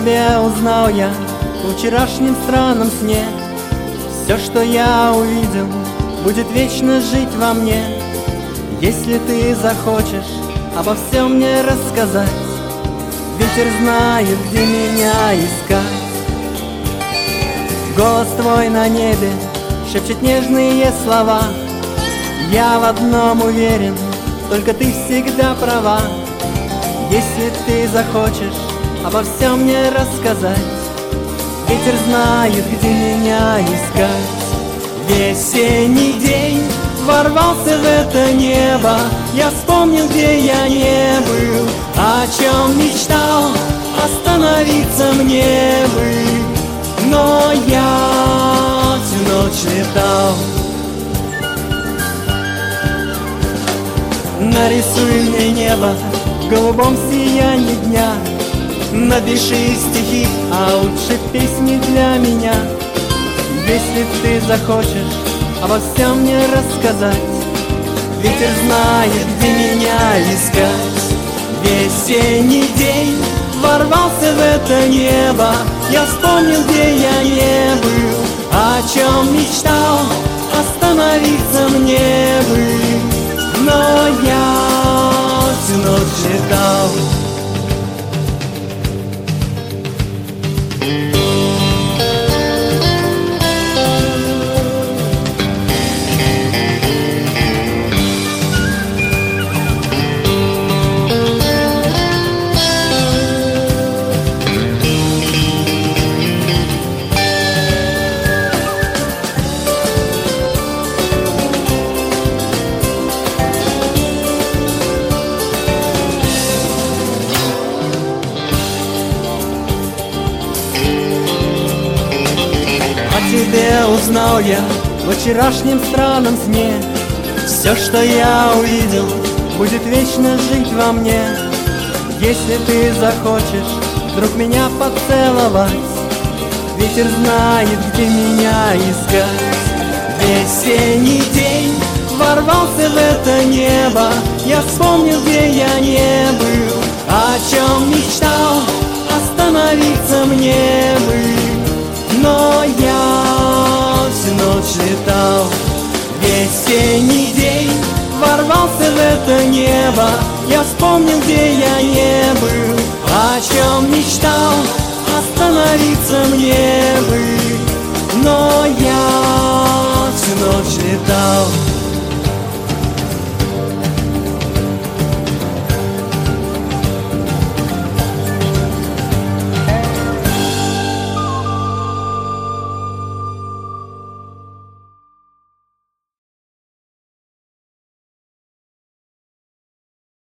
тебе узнал я в вчерашнем странном сне. Все, что я увидел, будет вечно жить во мне. Если ты захочешь обо всем мне рассказать, ветер знает, где меня искать. Голос твой на небе шепчет нежные слова. Я в одном уверен, только ты всегда права. Если ты захочешь обо всем мне рассказать, ветер знает, где меня искать. Весенний день ворвался в это небо. Я вспомнил, где я не был, о чем мечтал, остановиться мне бы. Но я всю ночь летал. Нарисуй мне небо в голубом сиянии дня. Напиши стихи, а лучше песни для меня. Если ты захочешь обо всем мне рассказать, ветер знает, где меня искать. Весенний день ворвался в это небо. Я вспомнил, где я не был, о чем мечтал, остановиться мне бы. Но я всю ночь летал. Тебе узнал я в вчерашнем странном сне. Все, что я увидел, будет вечно жить во мне. Если ты захочешь вдруг меня поцеловать, ветер знает, где меня искать. Весенний день ворвался в это небо. Я вспомнил, где я не был, о чем мечтал, остановиться мне бы. Но я всю ночь летал. Весенний день ворвался в это небо. Я вспомнил, где я не был, о чем мечтал, остановиться мне бы. Но я всю ночь летал.